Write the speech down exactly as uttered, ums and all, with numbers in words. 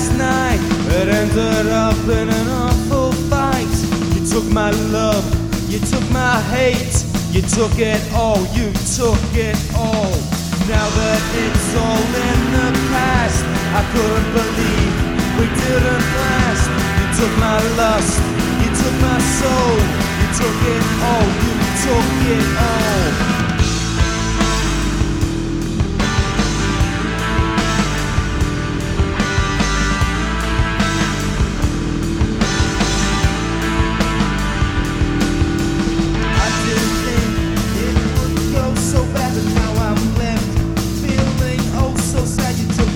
last night. It ended up in an awful fight. You took my love, you took my hate, you took it all, you took it all. Now that it's all in the past, I couldn't believe we didn't last. You took my lust, you took my soul, you took it all, you took it all.